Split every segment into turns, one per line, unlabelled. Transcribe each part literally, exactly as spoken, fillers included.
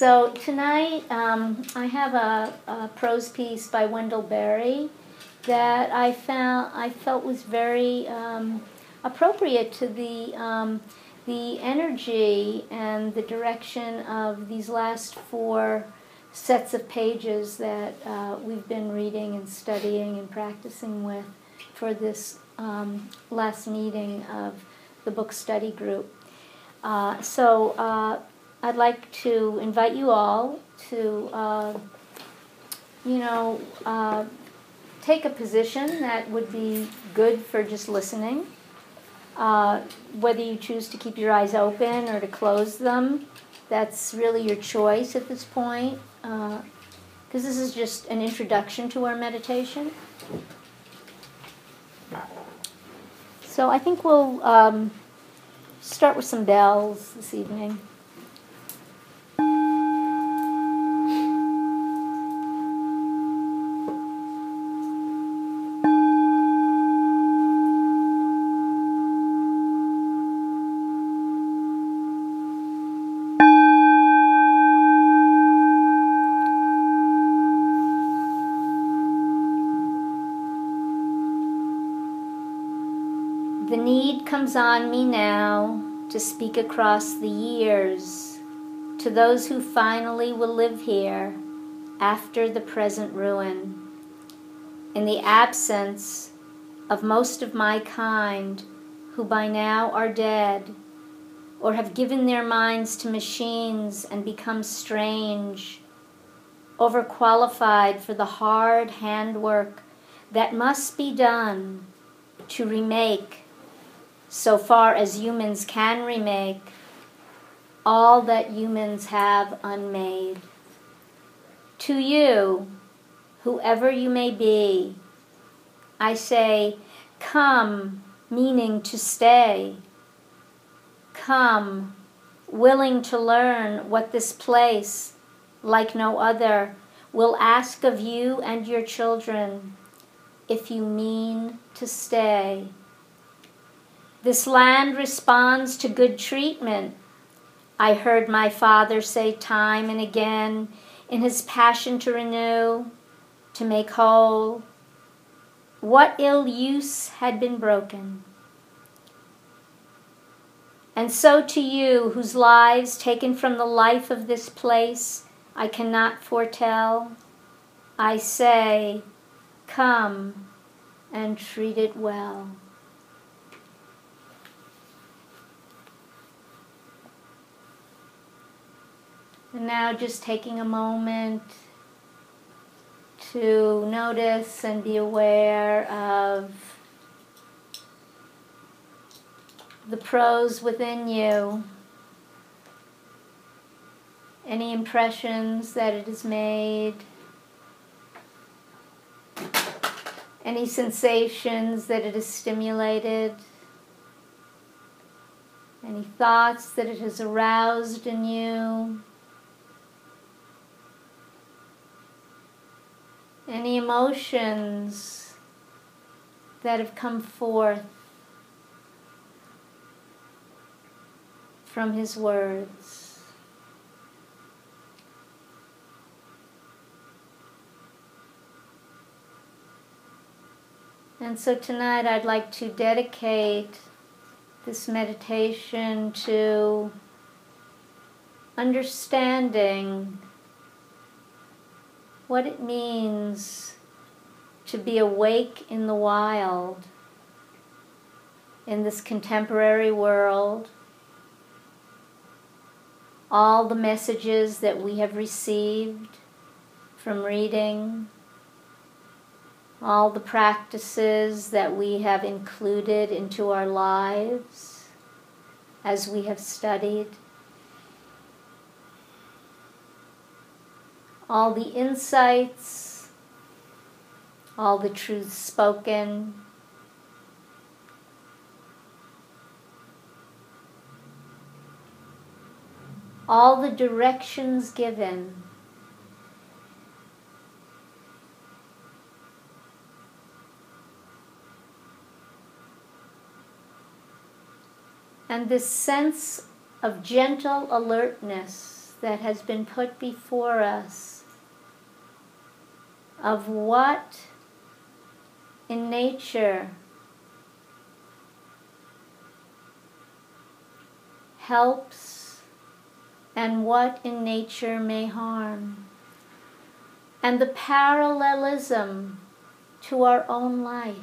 So tonight um, I have a, a prose piece by Wendell Berry that I found I felt was very um, appropriate to the um, the energy and the direction of these last four sets of pages that uh, we've been reading and studying and practicing with for this um, last meeting of the book study group. Uh, so uh, I'd like to invite you all to, uh, you know, uh, take a position that would be good for just listening. Uh, whether you choose to keep your eyes open or to close them, that's really your choice at this point, because uh, this is just an introduction to our meditation. So I think we'll um, start with some bells this evening. The need comes on me now to speak across the years to those who finally will live here after the present ruin, in the absence of most of my kind who by now are dead or have given their minds to machines and become strange, overqualified for the hard handwork that must be done to remake, so far as humans can remake, all that humans have unmade. To you, whoever you may be, I say, come, meaning to stay. Come, willing to learn what this place, like no other, will ask of you and your children, if you mean to stay. This land responds to good treatment, I heard my father say time and again in his passion to renew, to make whole. What ill use had been broken? And so to you, whose lives taken from the life of this place I cannot foretell, I say, come and treat it well. And now just taking a moment to notice and be aware of the prose within you, any impressions that it has made, any sensations that it has stimulated, any thoughts that it has aroused in you, any emotions that have come forth from his words. And so tonight I'd like to dedicate this meditation to understanding what it means to be awake in the wild, in this contemporary world. All the messages that we have received from reading, all the practices that we have included into our lives as we have studied, all the insights, all the truths spoken, all the directions given, and this sense of gentle alertness that has been put before us of what in nature helps and what in nature may harm, and the parallelism to our own life.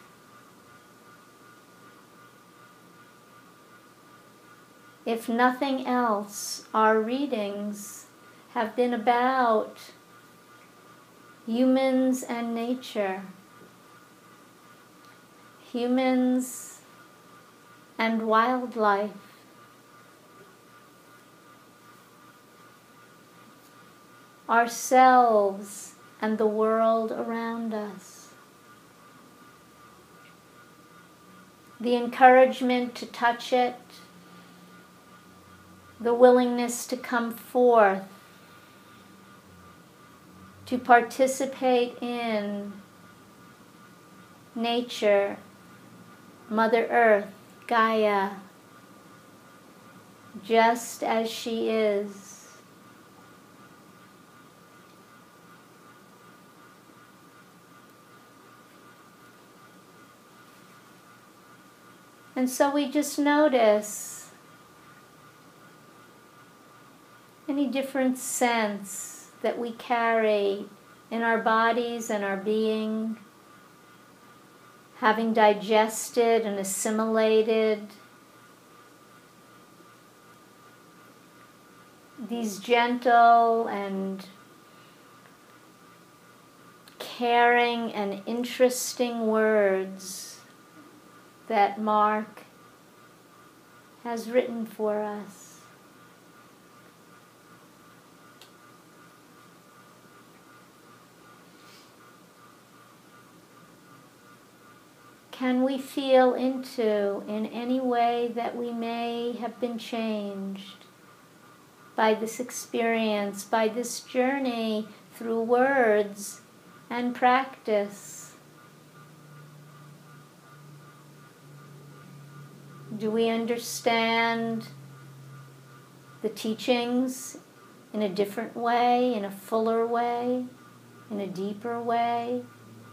If nothing else, our readings have been about humans and nature, humans and wildlife, ourselves and the world around us. The encouragement to touch it, the willingness to come forth, to participate in nature, Mother Earth, Gaia, just as she is. And so we just notice any different sense that we carry in our bodies and our being, having digested and assimilated these gentle and caring and interesting words that Mark has written for us. Can we feel into, in any way that we may have been changed by this experience, by this journey through words and practice? Do we understand the teachings in a different way, in a fuller way, in a deeper way?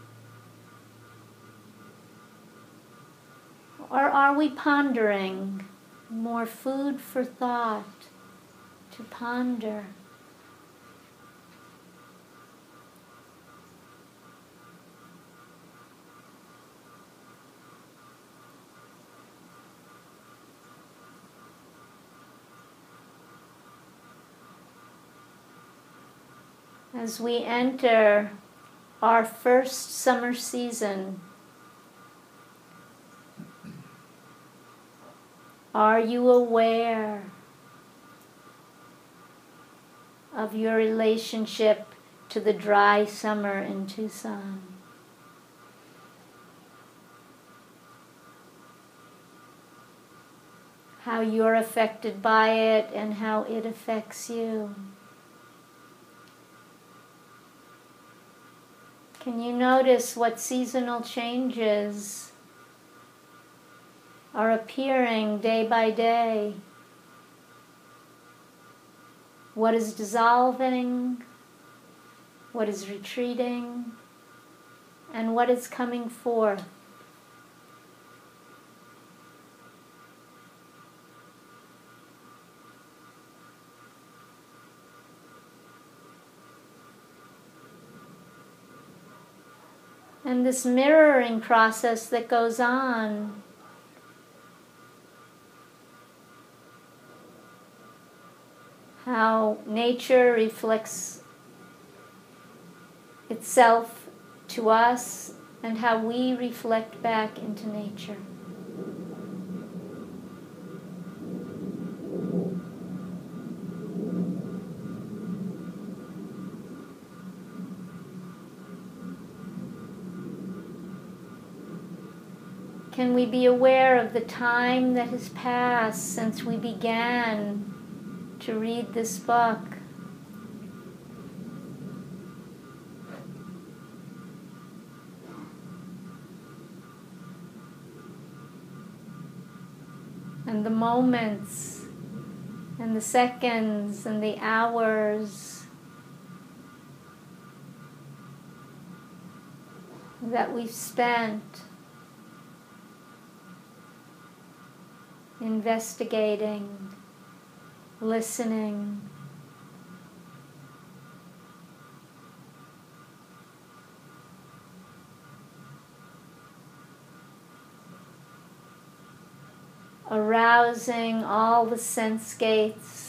Or are we pondering? More food for thought, to ponder. As we enter our first summer season, are you aware of your relationship to the dry summer in Tucson? How you're affected by it and how it affects you? Can you notice what seasonal changes are appearing day by day? What is dissolving, what is retreating, and what is coming forth? And this mirroring process that goes on, how nature reflects itself to us and how we reflect back into nature. Can we be aware of the time that has passed since we began to read this book? And the moments and the seconds and the hours that we've spent investigating, listening, arousing all the sense gates,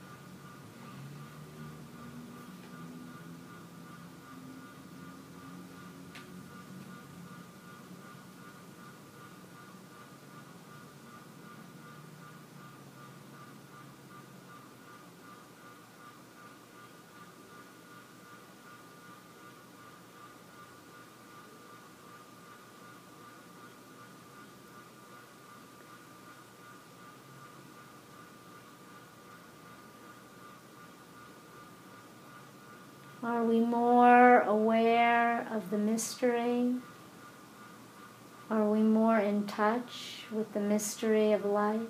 are we more aware of the mystery? Are we more in touch with the mystery of life?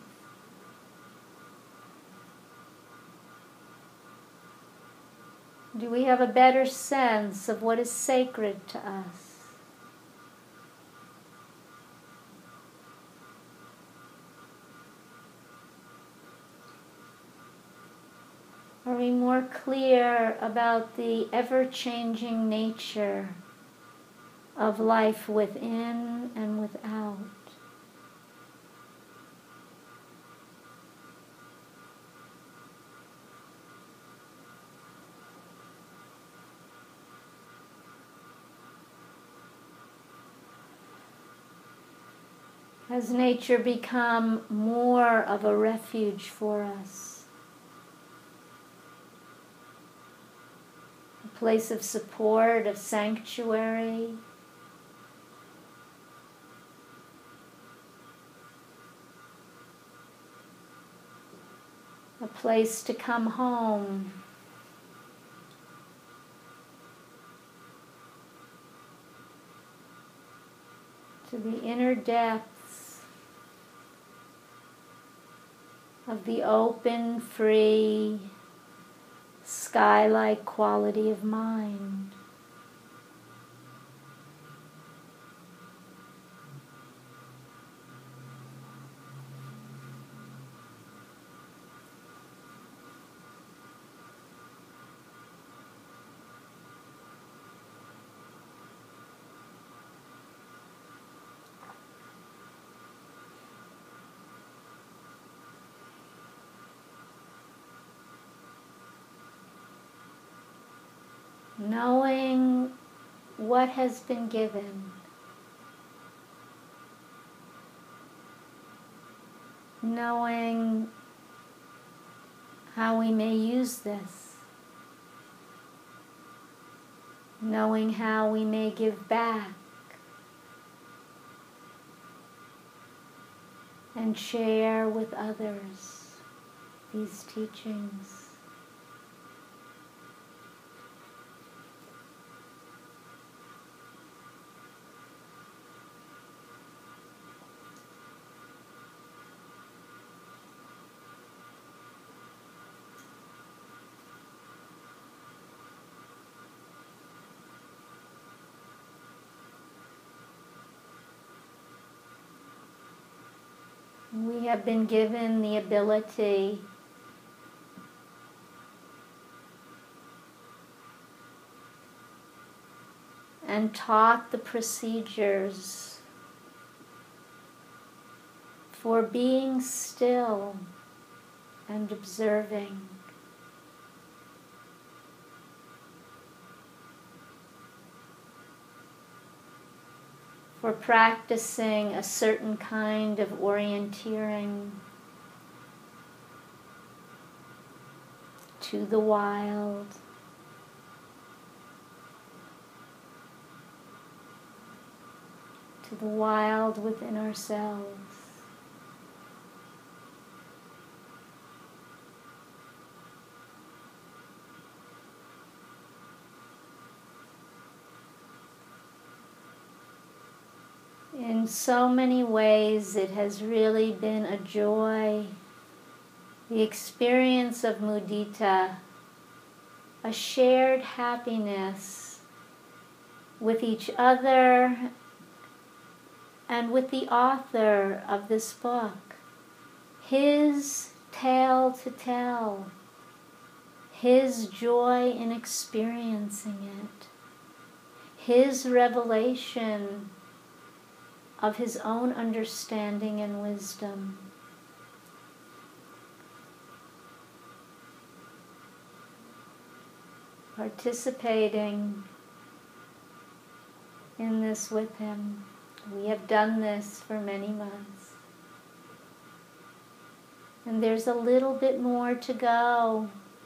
Do we have a better sense of what is sacred to us? Are we more clear about the ever-changing nature of life within and without? Has nature become more of a refuge for us? A place of support, of sanctuary? A place to come home? To the inner depths of the open, free, sky-like quality of mind. Knowing what has been given, knowing how we may use this, knowing how we may give back and share with others these teachings. We have been given the ability and taught the procedures for being still and observing. For practicing a certain kind of orienteering to the wild, to the wild within ourselves. In so many ways, it has really been a joy the experience of mudita, a shared happiness with each other and with the author of this book. His tale to tell, his joy in experiencing it, his revelation of his own understanding and wisdom. Participating in this with him. We have done this for many months. And there's a little bit more to go.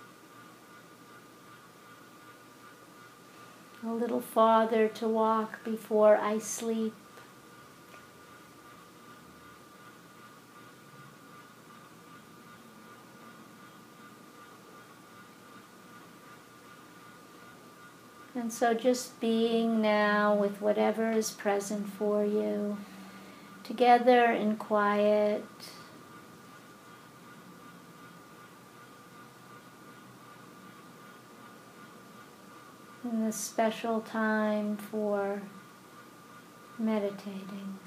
A little farther to walk before I sleep. And so just being now with whatever is present for you, together in quiet. In this special time for meditating.